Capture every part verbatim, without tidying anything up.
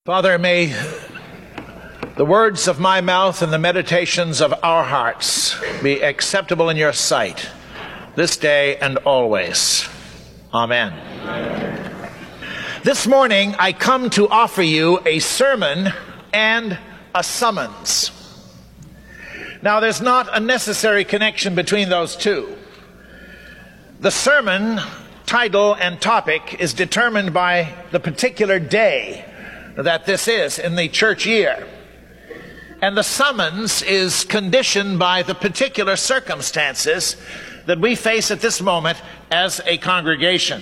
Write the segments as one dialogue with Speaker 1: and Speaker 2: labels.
Speaker 1: Father, may the words of my mouth and the meditations of our hearts be acceptable in your sight this day and always. Amen. Amen. This morning I come to offer you a sermon and a summons. Now there's not a necessary connection between those two. The sermon title and topic is determined by the particular day that this is in the church year. And the summons is conditioned by the particular circumstances that we face at this moment as a congregation.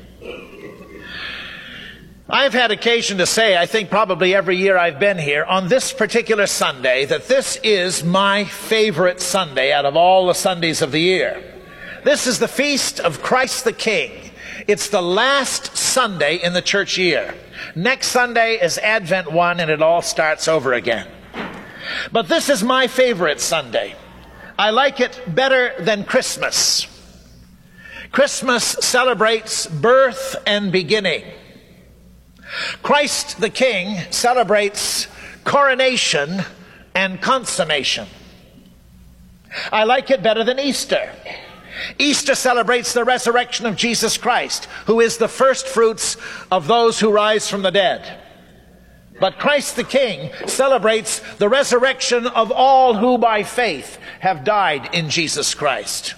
Speaker 1: I've had occasion to say, I think probably every year I've been here, on this particular Sunday, that this is my favorite Sunday out of all the Sundays of the year. This is the feast of Christ the King. It's the last Sunday in the church year. Next Sunday is Advent one, and it all starts over again. But this is my favorite Sunday. I like it better than Christmas. Christmas celebrates birth and beginning. Christ the King celebrates coronation and consummation. I like it better than Easter. Easter celebrates the resurrection of Jesus Christ, who is the first fruits of those who rise from the dead. But Christ the King celebrates the resurrection of all who by faith have died in Jesus Christ.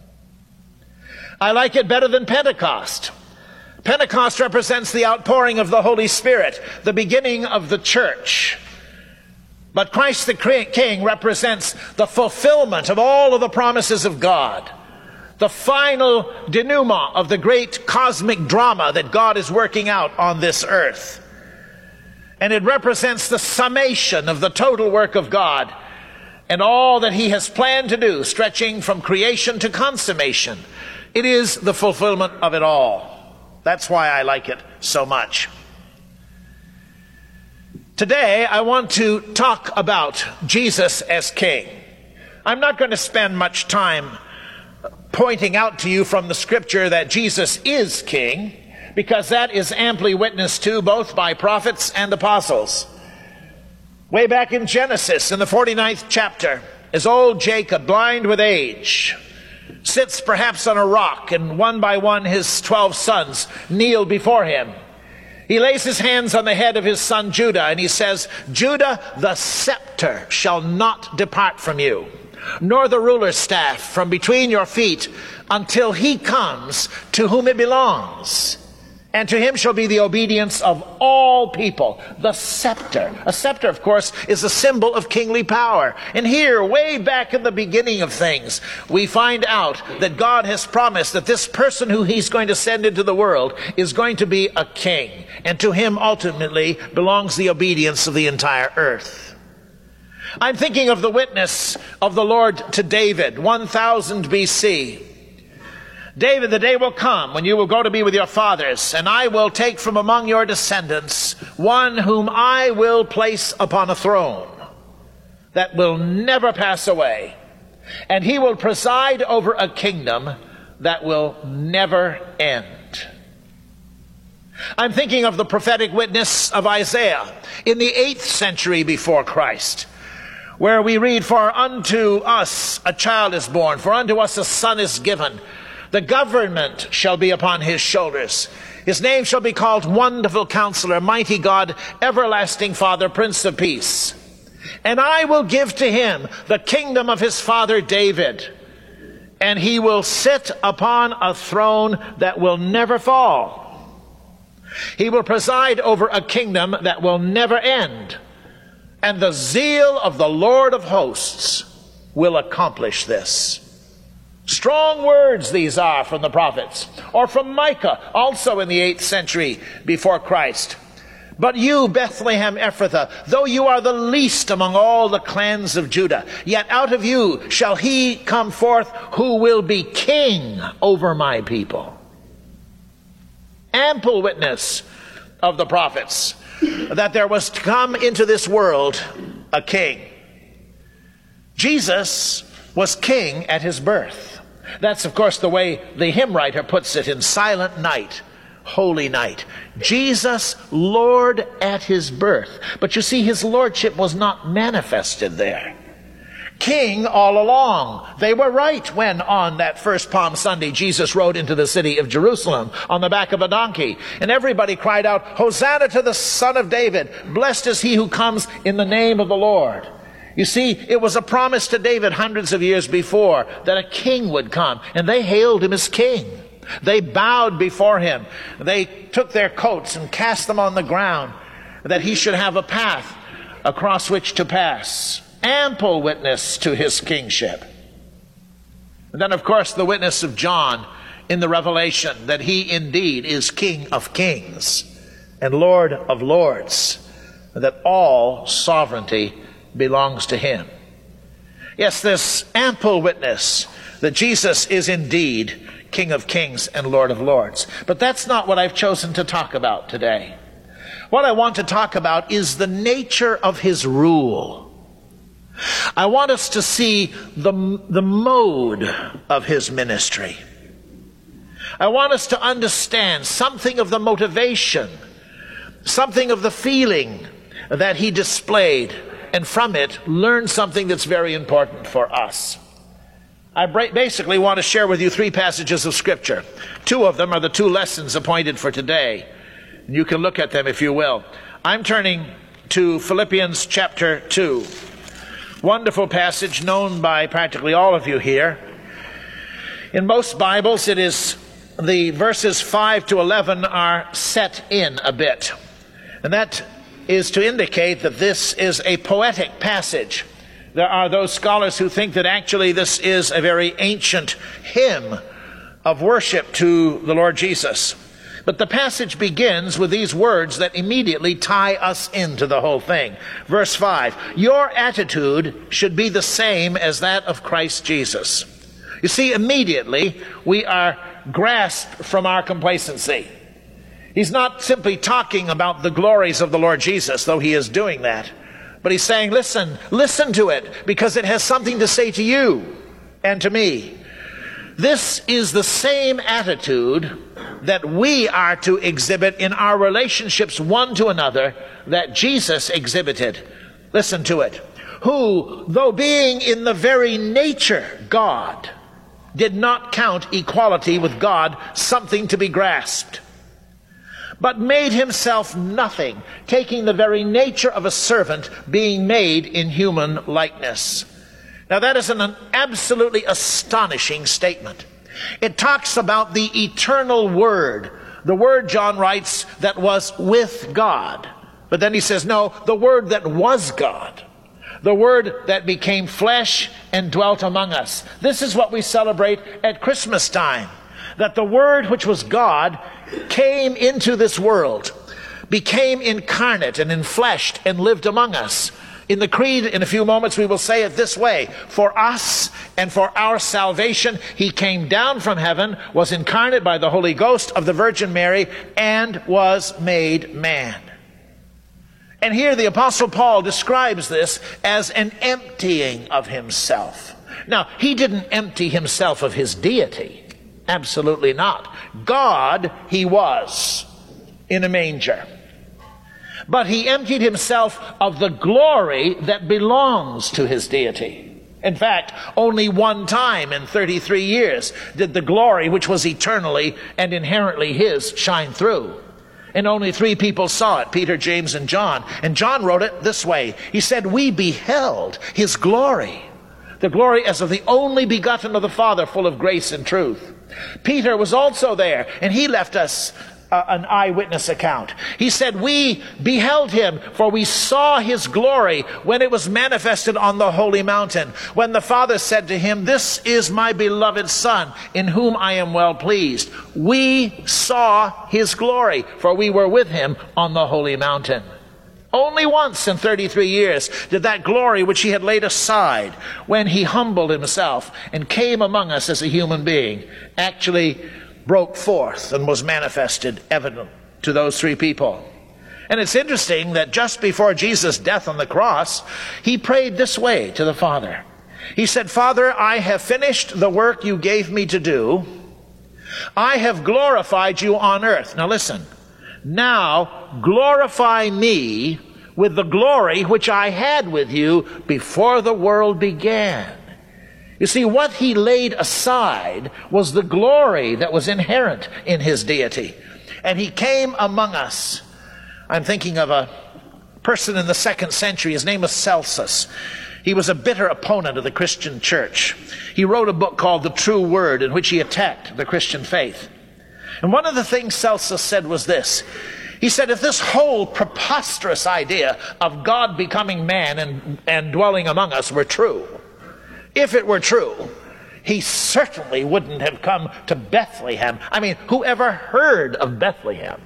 Speaker 1: I like it better than Pentecost. Pentecost represents the outpouring of the Holy Spirit, the beginning of the church. But Christ the King represents the fulfillment of all of the promises of God. The final denouement of the great cosmic drama that God is working out on this earth. And it represents the summation of the total work of God and all that he has planned to do, stretching from creation to consummation. It is the fulfillment of it all. That's why I like it so much. Today, I want to talk about Jesus as King. I'm not going to spend much time pointing out to you from the scripture that Jesus is King, because that is amply witnessed to both by prophets and apostles. Way back in Genesis, in the forty-ninth chapter, as old Jacob, blind with age, sits perhaps on a rock, and one by one his twelve sons kneel before him. He lays his hands on the head of his son Judah, and he says, "Judah, the scepter shall not depart from you, nor the ruler's staff from between your feet, until he comes to whom it belongs. And to him shall be the obedience of all people." The scepter. A scepter, of course, is a symbol of kingly power. And here, way back in the beginning of things, we find out that God has promised that this person who he's going to send into the world is going to be a king. And to him, ultimately, belongs the obedience of the entire earth. I'm thinking of the witness of the Lord to David, one thousand B C. "David, the day will come when you will go to be with your fathers, and I will take from among your descendants one whom I will place upon a throne that will never pass away, and he will preside over a kingdom that will never end." I'm thinking of the prophetic witness of Isaiah in the eighth century before Christ, where we read, "For unto us a child is born, for unto us a son is given. The government shall be upon his shoulders. His name shall be called Wonderful Counselor, Mighty God, Everlasting Father, Prince of Peace. And I will give to him the kingdom of his father David, and he will sit upon a throne that will never fall. He will preside over a kingdom that will never end. And the zeal of the Lord of hosts will accomplish this." Strong words these are from the prophets, or from Micah, also in the eighth century before Christ. "But you, Bethlehem Ephrathah, though you are the least among all the clans of Judah, yet out of you shall he come forth who will be king over my people." Ample witness of the prophets that there was to come into this world a king. Jesus was king at his birth. That's, of course, the way the hymn writer puts it in Silent Night, Holy Night. Jesus, Lord at his birth. But you see, his lordship was not manifested there. King all along. They were right when on that first Palm Sunday Jesus rode into the city of Jerusalem on the back of a donkey. And everybody cried out, Hosanna to the Son of David. Blessed is he who comes in the name of the Lord. You see, it was a promise to David hundreds of years before that a king would come, and they hailed him as king. They bowed before him. They took their coats and cast them on the ground, that he should have a path across which to pass. Ample witness to his kingship. And then, of course, the witness of John in the Revelation, that he indeed is King of kings and Lord of lords, and that all sovereignty belongs to him. Yes, this ample witness that Jesus is indeed King of kings and Lord of lords. But that's not what I've chosen to talk about today. What I want to talk about is the nature of his rule. I want us to see the, the mode of his ministry. I want us to understand something of the motivation, something of the feeling that he displayed, and from it learn something that's very important for us. I basically want to share with you three passages of Scripture. Two of them are the two lessons appointed for today. You can look at them if you will. I'm turning to Philippians chapter two. Wonderful passage known by practically all of you here. In most Bibles, it is the verses five to eleven are set in a bit. And that is to indicate that this is a poetic passage. There are those scholars who think that actually this is a very ancient hymn of worship to the Lord Jesus. But the passage begins with these words that immediately tie us into the whole thing. Verse five, your attitude should be the same as that of Christ Jesus. You see, immediately we are grasped from our complacency. He's not simply talking about the glories of the Lord Jesus, though he is doing that. But he's saying, listen, listen to it, because it has something to say to you and to me. This is the same attitude that we are to exhibit in our relationships one to another that Jesus exhibited. Listen to it. Who, though being in the very nature God, did not count equality with God something to be grasped, but made himself nothing, taking the very nature of a servant, being made in human likeness. Now that is an absolutely astonishing statement. It talks about the eternal Word. The Word, John writes, that was with God. But then he says, no, the Word that was God. The Word that became flesh and dwelt among us. This is what we celebrate at Christmas time. That the Word which was God came into this world, became incarnate and enfleshed and lived among us. In the creed, in a few moments, we will say it this way. For us and for our salvation, he came down from heaven, was incarnate by the Holy Ghost of the Virgin Mary, and was made man. And here the Apostle Paul describes this as an emptying of himself. Now, he didn't empty himself of his deity. Absolutely not. God he was in a manger. But he emptied himself of the glory that belongs to his deity. In fact, only one time in thirty-three years did the glory which was eternally and inherently his shine through. And only three people saw it, Peter, James, and John. And John wrote it this way. He said, we beheld his glory, the glory as of the only begotten of the Father, full of grace and truth. Peter was also there, and he left us Uh, an eyewitness account. He said, we beheld him, for we saw his glory when it was manifested on the holy mountain, when the Father said to him, this is my beloved Son, in whom I am well pleased. We saw his glory, for we were with him on the holy mountain. Only once in thirty-three years did that glory which he had laid aside, when he humbled himself and came among us as a human being, actually broke forth and was manifested evident to those three people. And it's interesting that just before Jesus' death on the cross, he prayed this way to the Father. He said, Father, I have finished the work you gave me to do. I have glorified you on earth. Now listen. Now glorify me with the glory which I had with you before the world began. You see, what he laid aside was the glory that was inherent in his deity. And he came among us. I'm thinking of a person in the second century. His name was Celsus. He was a bitter opponent of the Christian church. He wrote a book called The True Word, in which he attacked the Christian faith. And one of the things Celsus said was this. He said, if this whole preposterous idea of God becoming man and, and dwelling among us were true, if it were true, he certainly wouldn't have come to Bethlehem. I mean, who ever heard of Bethlehem?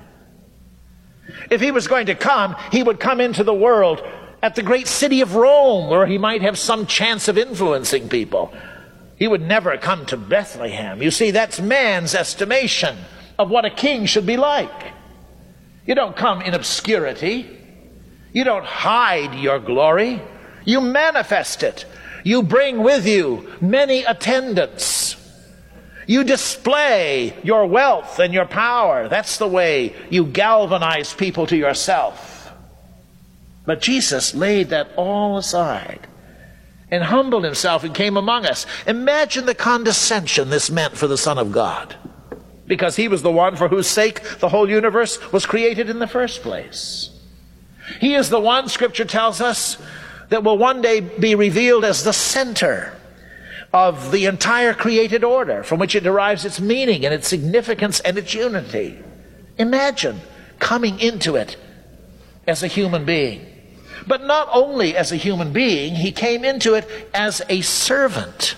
Speaker 1: If he was going to come, he would come into the world at the great city of Rome, where he might have some chance of influencing people. He would never come to Bethlehem. You see, that's man's estimation of what a king should be like. You don't come in obscurity. You don't hide your glory. You manifest it. You bring with you many attendants. You display your wealth and your power. That's the way you galvanize people to yourself. But Jesus laid that all aside and humbled himself and came among us. Imagine the condescension this meant for the Son of God, because he was the one for whose sake the whole universe was created in the first place. He is the one, Scripture tells us, that will one day be revealed as the center of the entire created order, from which it derives its meaning and its significance and its unity. Imagine coming into it as a human being. But not only as a human being, he came into it as a servant.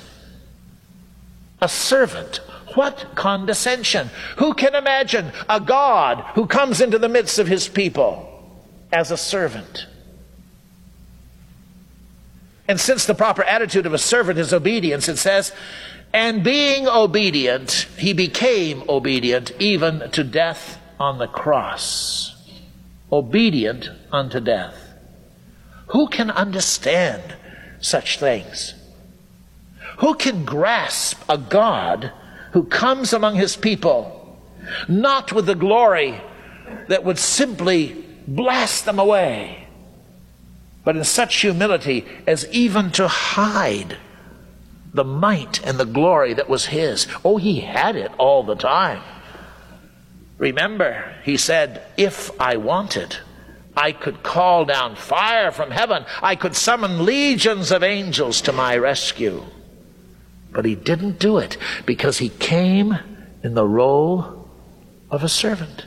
Speaker 1: A servant. What condescension! Who can imagine a God who comes into the midst of his people as a servant? And since the proper attitude of a servant is obedience, it says, and being obedient, he became obedient even to death on the cross. Obedient unto death. Who can understand such things? Who can grasp a God who comes among his people, not with the glory that would simply blast them away, but in such humility as even to hide the might and the glory that was his? Oh, he had it all the time. Remember, he said, if I wanted, I could call down fire from heaven. I could summon legions of angels to my rescue. But he didn't do it because he came in the role of a servant.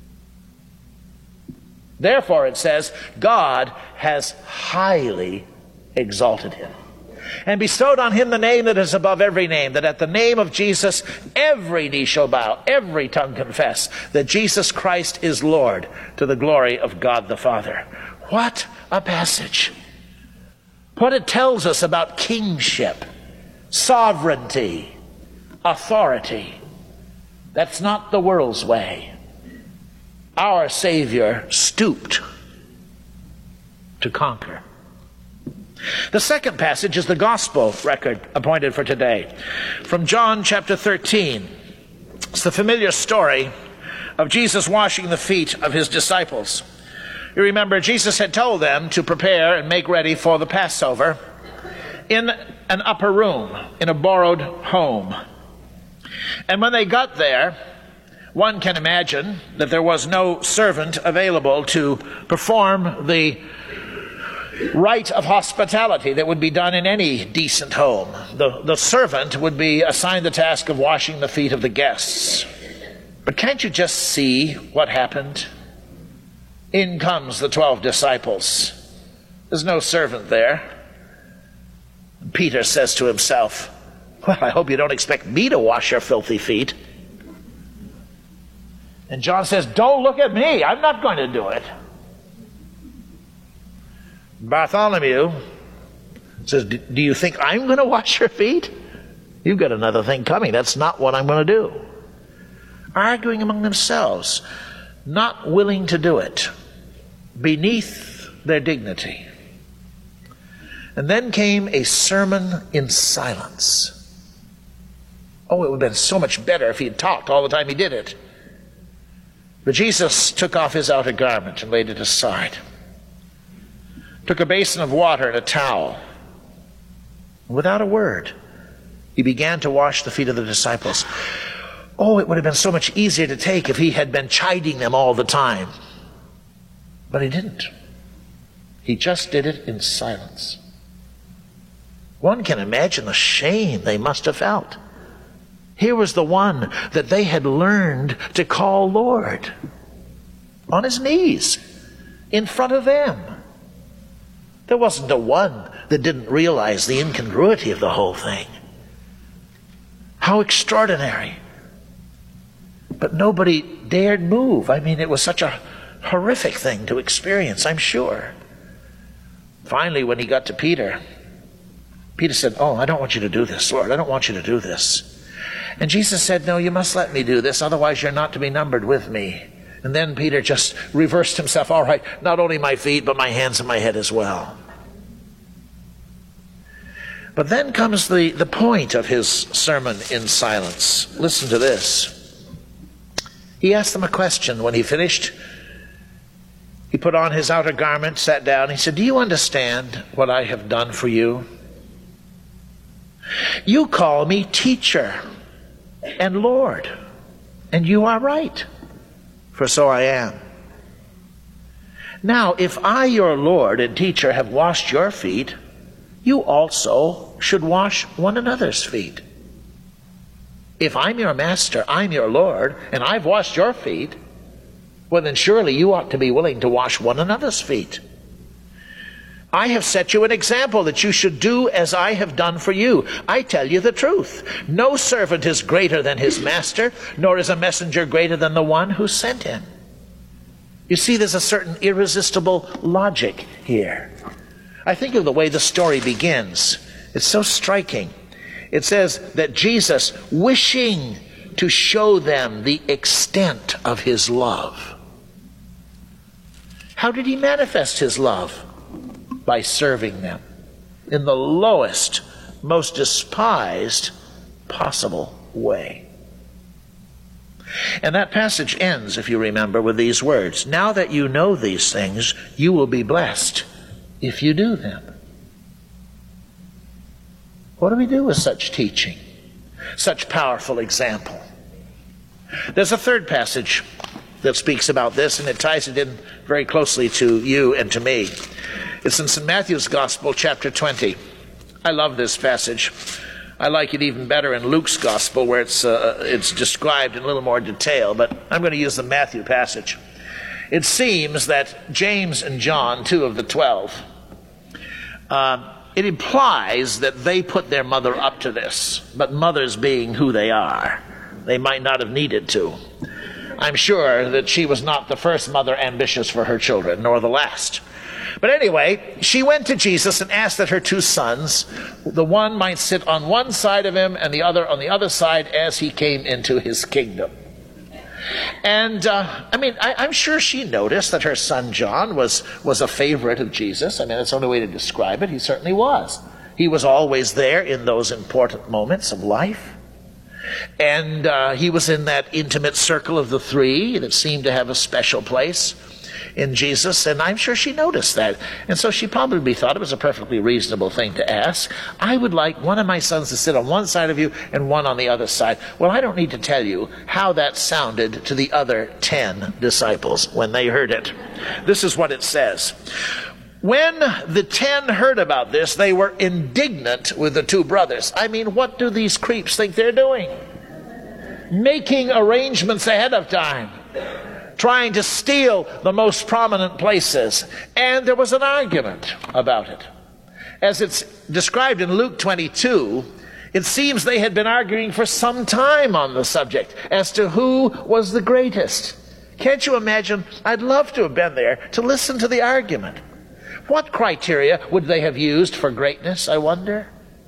Speaker 1: Therefore, it says, God has highly exalted him and bestowed on him the name that is above every name, that at the name of Jesus every knee shall bow, every tongue confess that Jesus Christ is Lord, to the glory of God the Father. What a passage! What it tells us about kingship, sovereignty, authority. That's not the world's way. Our Savior stooped to conquer. The second passage is the gospel record appointed for today, from John chapter thirteen. It's the familiar story of Jesus washing the feet of his disciples. You remember, Jesus had told them to prepare and make ready for the Passover in an upper room, in a borrowed home. And when they got there, one can imagine that there was no servant available to perform the rite of hospitality that would be done in any decent home. The, the servant would be assigned the task of washing the feet of the guests. But can't you just see what happened? In comes the twelve disciples. There's no servant there. And Peter says to himself, well, I hope you don't expect me to wash your filthy feet. And John says, don't look at me. I'm not going to do it. Bartholomew says, do you think I'm going to wash your feet? You've got another thing coming. That's not what I'm going to do. Arguing among themselves, not willing to do it, beneath their dignity. And then came a sermon in silence. Oh, it would have been so much better if he had talked all the time he did it. But Jesus took off his outer garment and laid it aside. Took a basin of water and a towel. Without a word, he began to wash the feet of the disciples. Oh, it would have been so much easier to take if he had been chiding them all the time. But he didn't. He just did it in silence. One can imagine the shame they must have felt. Here was the one that they had learned to call Lord, on his knees, in front of them. There wasn't a one that didn't realize the incongruity of the whole thing. How extraordinary. But nobody dared move. I mean, it was such a horrific thing to experience, I'm sure. Finally, when he got to Peter, Peter said, "Oh, I don't want you to do this, Lord. I don't want you to do this." And Jesus said, "No, you must let me do this, otherwise you're not to be numbered with me." And then Peter just reversed himself. "All right, not only my feet, but my hands and my head as well." But then comes the, the point of his sermon in silence. Listen to this. He asked them a question when he finished. He put on his outer garment, sat down. He said, "Do you understand what I have done for you? You call me teacher and Lord, and you are right, for so I am. Now, if I, your Lord and teacher, have washed your feet, you also should wash one another's feet. If I'm your master, I'm your Lord, and I've washed your feet, well then surely you ought to be willing to wash one another's feet. I have set you an example that you should do as I have done for you. I tell you the truth. No servant is greater than his master, nor is a messenger greater than the one who sent him." You see, there's a certain irresistible logic here. I think of the way the story begins. It's so striking. It says that Jesus, wishing to show them the extent of his love. How did he manifest his love? By serving them in the lowest, most despised possible way. And that passage ends, if you remember, with these words: "Now that you know these things, you will be blessed if you do them." What do we do with such teaching, such powerful example? There's a third passage that speaks about this, and it ties it in very closely to you and to me. It's in Saint Matthew's Gospel, chapter twenty. I love this passage. I like it even better in Luke's Gospel, where it's uh, it's described in a little more detail, but I'm going to use the Matthew passage. It seems that James and John, two of the twelve, uh, it implies that they put their mother up to this, but mothers being who they are, they might not have needed to. I'm sure that she was not the first mother ambitious for her children, nor the last. But anyway, she went to Jesus and asked that her two sons, the one might sit on one side of him and the other on the other side as he came into his kingdom. And, uh, I mean, I, I'm sure she noticed that her son John was, was a favorite of Jesus. I mean, that's the only way to describe it. He certainly was. He was always there in those important moments of life. And uh, he was in that intimate circle of the three that seemed to have a special place in Jesus, and I'm sure she noticed that. And so she probably thought it was a perfectly reasonable thing to ask. "I would like one of my sons to sit on one side of you and one on the other side." Well, I don't need to tell you how that sounded to the other ten disciples when they heard it. This is what it says. "When the ten heard about this, they were indignant with the two brothers." I mean, what do these creeps think they're doing? Making arrangements ahead of time, trying to steal the most prominent places. And there was an argument about it. As it's described in Luke twenty-two, it seems they had been arguing for some time on the subject as to who was the greatest. Can't you imagine? I'd love to have been there to listen to the argument. What criteria would they have used for greatness, I wonder?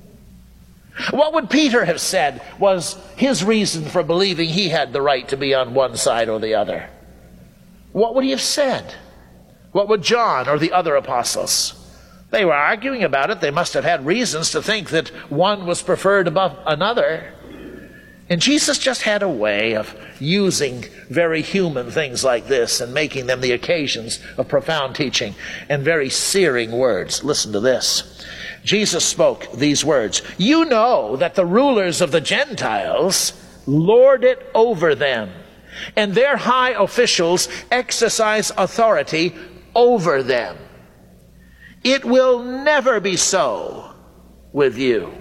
Speaker 1: What would Peter have said was his reason for believing he had the right to be on one side or the other? What would he have said? What would John or the other apostles? They were arguing about it. They must have had reasons to think that one was preferred above another. And Jesus just had a way of using very human things like this and making them the occasions of profound teaching and very searing words. Listen to this. Jesus spoke these words. You know that the rulers of the Gentiles lord it over them, and their high officials exercise authority over them. It will never be so with you.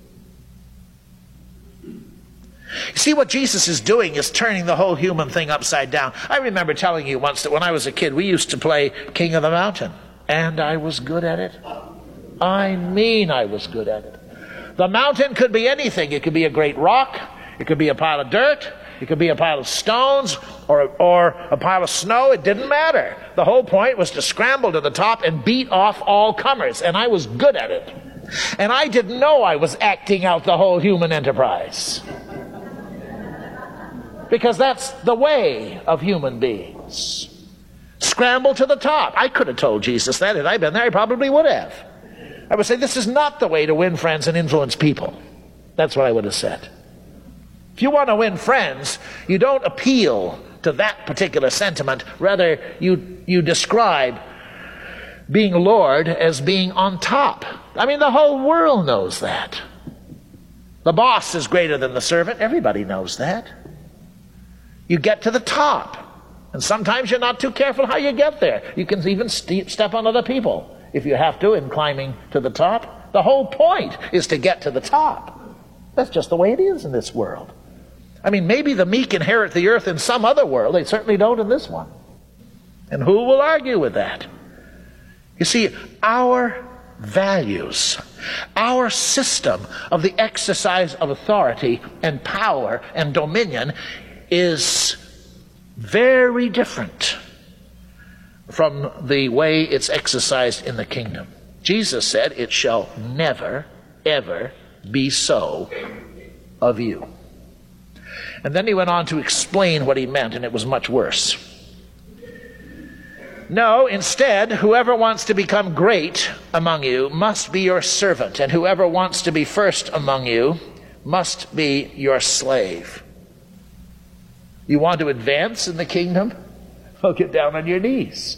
Speaker 1: You see, what Jesus is doing is turning the whole human thing upside down. I remember telling you once that when I was a kid, we used to play King of the Mountain, and I was good at it. I mean, I was good at it. The mountain could be anything. It could be a great rock. It could be a pile of dirt. It could be a pile of stones or, or a pile of snow. It didn't matter. The whole point was to scramble to the top and beat off all comers, and I was good at it. And I didn't know I was acting out the whole human enterprise. Because that's the way of human beings. Scramble to the top. I could have told Jesus that. Had I been there, I probably would have. I would say, this is not the way to win friends and influence people. That's what I would have said. If you want to win friends, you don't appeal to that particular sentiment. Rather, you, you describe being Lord as being on top. I mean, the whole world knows that. The boss is greater than the servant. Everybody knows that. You get to the top. And sometimes you're not too careful how you get there. You can even st- step on other people if you have to in climbing to the top. The whole point is to get to the top. That's just the way it is in this world. I mean, maybe the meek inherit the earth in some other world. They certainly don't in this one. And who will argue with that? You see, our values, our system of the exercise of authority and power and dominion is very different from the way it's exercised in the kingdom. Jesus said, it shall never, ever be so of you. And then he went on to explain what he meant, and it was much worse. No, instead, whoever wants to become great among you must be your servant, and whoever wants to be first among you must be your slave. You want to advance in the kingdom? Well, get down on your knees.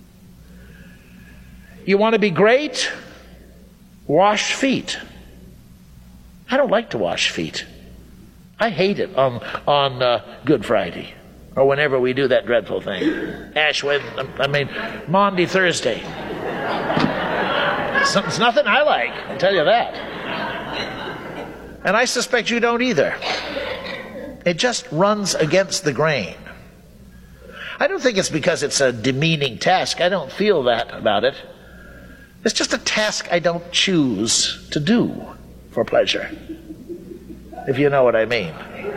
Speaker 1: You want to be great? Wash feet. I don't like to wash feet. I hate it on, on uh, Good Friday, or whenever we do that dreadful thing. Ash Wednesday, I mean, Maundy Thursday. It's, it's nothing I like, I'll tell you that. And I suspect you don't either. It just runs against the grain. I don't think it's because it's a demeaning task. I don't feel that about it. It's just a task I don't choose to do for pleasure, if you know what I mean.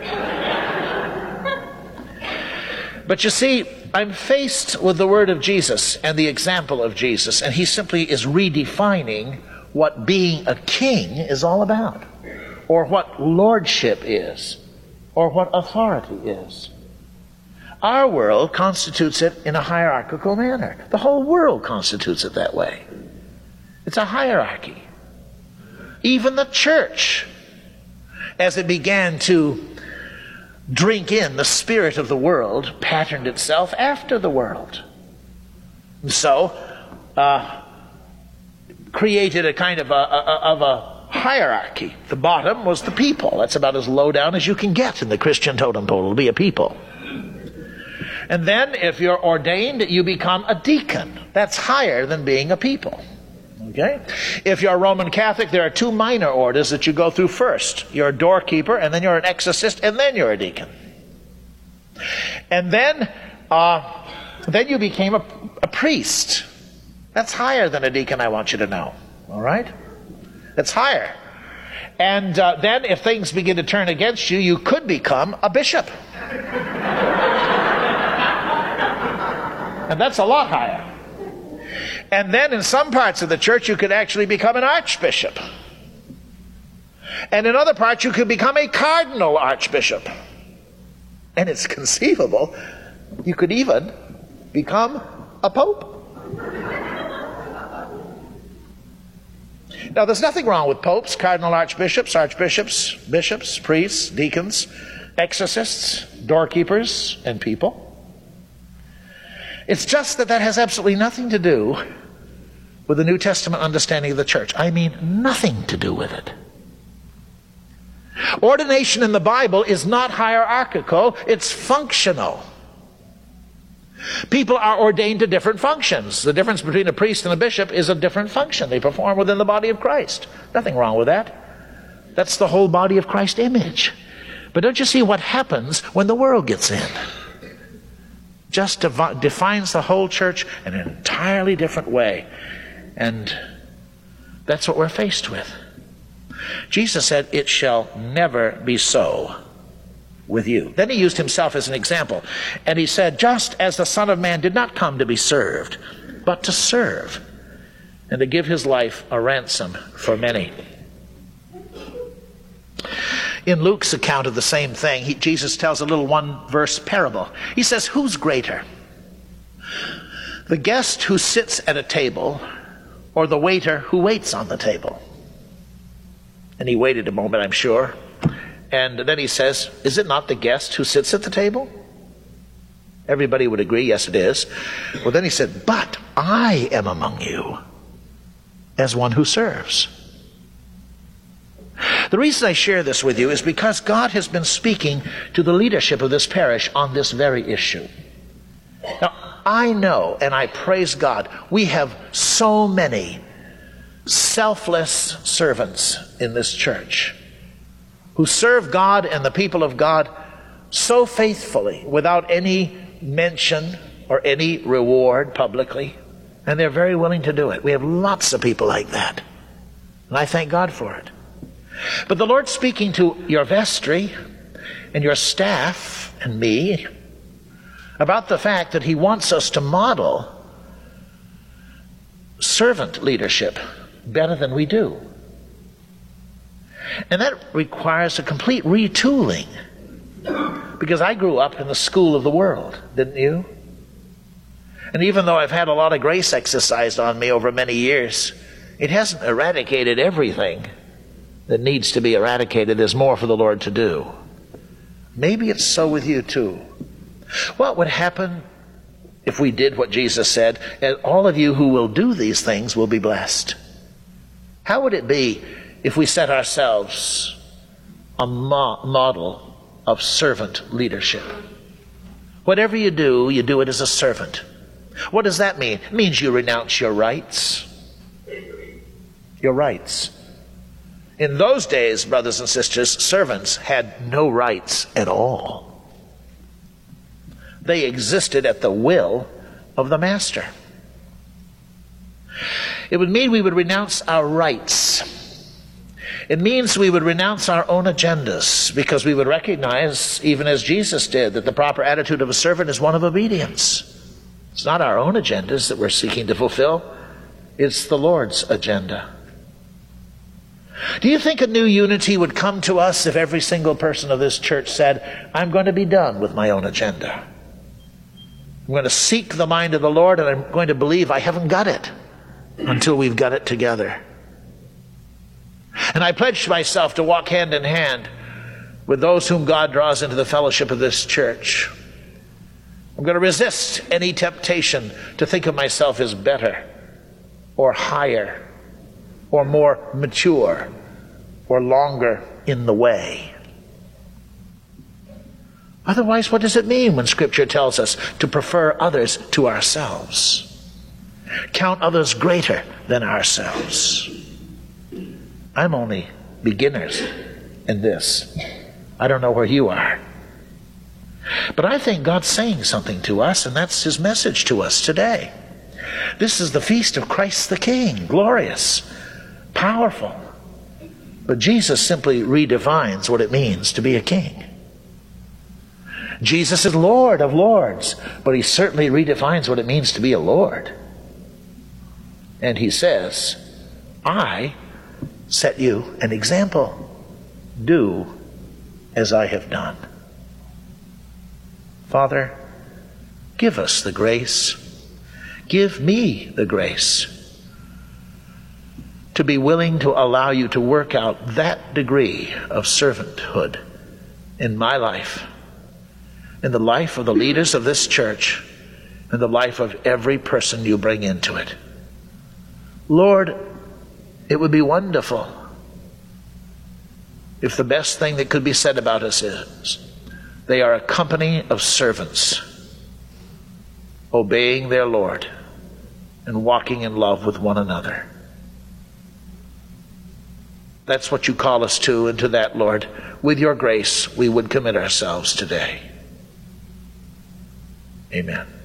Speaker 1: But you see, I'm faced with the word of Jesus and the example of Jesus, and he simply is redefining what being a king is all about, or what lordship is, or what authority is. Our world constitutes it in a hierarchical manner. The whole world constitutes it that way. It's a hierarchy. Even the church, as it began to drink in the spirit of the world, patterned itself after the world. And so, uh, created a kind of a, a, of a hierarchy. The bottom was the people. That's about as low down as you can get in the Christian totem pole, to be a people. And then, if you're ordained, you become a deacon. That's higher than being a people. Okay? If you're a Roman Catholic, there are two minor orders that you go through first. You're a doorkeeper, and then you're an exorcist, and then you're a deacon. And then, uh, then you became a, a priest. That's higher than a deacon, I want you to know. All right? That's higher. And uh, then, if things begin to turn against you, you could become a bishop. And that's a lot higher. And then in some parts of the church, you could actually become an archbishop. And in other parts, you could become a cardinal archbishop. And it's conceivable you could even become a pope. Now, there's nothing wrong with popes, cardinal archbishops, archbishops, bishops, priests, deacons, exorcists, doorkeepers, and people. It's just that that has absolutely nothing to do with the New Testament understanding of the church. I mean, nothing to do with it. Ordination in the Bible is not hierarchical, it's functional. People are ordained to different functions. The difference between a priest and a bishop is a different function. They perform within the body of Christ. Nothing wrong with that. That's the whole body of Christ image. But don't you see what happens when the world gets in? Just devi- defines the whole church in an entirely different way. And that's what we're faced with. Jesus said, "It shall never be so with you." Then he used himself as an example. And he said, "Just as the Son of Man did not come to be served, but to serve, and to give his life a ransom for many." In Luke's account of the same thing, he, Jesus tells a little one-verse parable. He says, "Who's greater? The guest who sits at a table, or the waiter who waits on the table?" And he waited a moment, I'm sure. And then he says, "Is it not the guest who sits at the table?" Everybody would agree, yes it is. Well, then he said, "But I am among you as one who serves." The reason I share this with you is because God has been speaking to the leadership of this parish on this very issue. Now, I know, and I praise God, we have so many selfless servants in this church who serve God and the people of God so faithfully without any mention or any reward publicly, and they're very willing to do it. We have lots of people like that, and I thank God for it. But the Lord's speaking to your vestry and your staff and me about the fact that he wants us to model servant leadership better than we do. And that requires a complete retooling. Because I grew up in the school of the world, didn't you? And even though I've had a lot of grace exercised on me over many years, it hasn't eradicated everything that needs to be eradicated. There's more for the Lord to do. Maybe it's so with you too. What would happen if we did what Jesus said, and all of you who will do these things will be blessed? How would it be if we set ourselves a mo- model of servant leadership? Whatever you do, you do it as a servant. What does that mean? It means you renounce your rights. Your rights. In those days, brothers and sisters, servants had no rights at all. They existed at the will of the master. It would mean we would renounce our rights. It means we would renounce our own agendas, because we would recognize, even as Jesus did, that the proper attitude of a servant is one of obedience. It's not our own agendas that we're seeking to fulfill. It's the Lord's agenda. Do you think a new unity would come to us if every single person of this church said, "I'm going to be done with my own agenda. I'm going to seek the mind of the Lord, and I'm going to believe I haven't got it until we've got it together. And I pledge myself to walk hand in hand with those whom God draws into the fellowship of this church. I'm going to resist any temptation to think of myself as better or higher or more mature or longer in the way. Otherwise, what does it mean when Scripture tells us to prefer others to ourselves? Count others greater than ourselves. I'm only beginners in this. I don't know where you are. But I think God's saying something to us, and that's his message to us today. This is the feast of Christ the King, glorious, powerful. But Jesus simply redefines what it means to be a king. Jesus is Lord of lords, but he certainly redefines what it means to be a Lord. And he says, I set you an example. Do as I have done. Father, give us the grace. Give me the grace to be willing to allow you to work out that degree of servanthood in my life, in the life of the leaders of this church, in the life of every person you bring into it. Lord, it would be wonderful if the best thing that could be said about us is they are a company of servants, obeying their Lord and walking in love with one another. That's what you call us to, and to that, Lord, with your grace, we would commit ourselves today. Amen.